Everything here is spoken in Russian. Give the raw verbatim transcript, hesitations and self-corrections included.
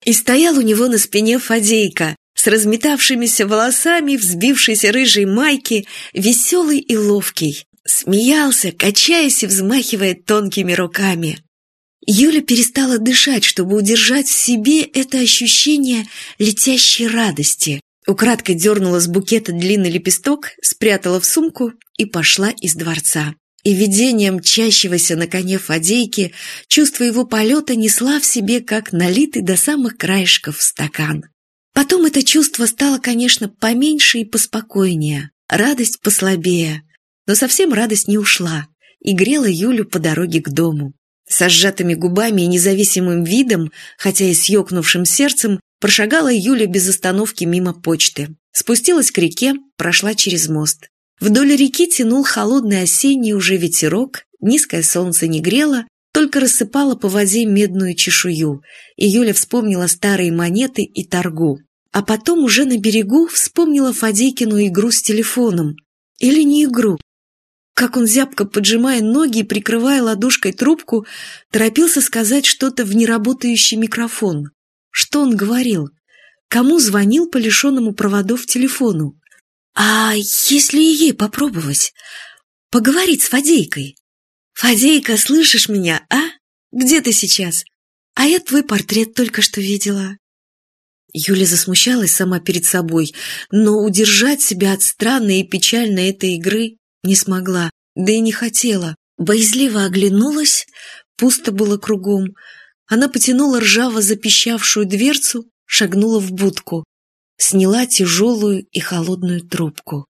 И стоял у него на спине Фадейка, с разметавшимися волосами, взбившейся рыжей майки, веселый и ловкий. Смеялся, качаясь и взмахивая тонкими руками. Юля перестала дышать, чтобы удержать в себе это ощущение летящей радости. Украдкой дернула с букета длинный лепесток, спрятала в сумку и пошла из дворца. И видение мчащегося на коне Фадейки, чувство его полета несла в себе, как налитый до самых краешков стакан. Потом это чувство стало, конечно, поменьше и поспокойнее, радость послабее, но совсем радость не ушла и грела Юлю по дороге к дому. Со сжатыми губами и независимым видом, хотя и с ёкнувшим сердцем, прошагала Юля без остановки мимо почты. Спустилась к реке, прошла через мост. Вдоль реки тянул холодный осенний уже ветерок, низкое солнце не грело, только рассыпало по воде медную чешую, и Юля вспомнила старые монеты и торгу. А потом уже на берегу вспомнила Фадейкину игру с телефоном. Или не игру. Как он, зябко поджимая ноги и прикрывая ладошкой трубку, торопился сказать что-то в неработающий микрофон. Что он говорил? Кому звонил по лишенному проводов телефону? А если и ей попробовать? Поговорить с Фадейкой? Фадейка, слышишь меня, а? Где ты сейчас? А я твой портрет только что видела. Юля засмущалась сама перед собой, но удержать себя от странной и печальной этой игры не смогла, да и не хотела. Боязливо оглянулась, пусто было кругом. Она потянула ржаво запищавшую дверцу, шагнула в будку, сняла тяжелую и холодную трубку.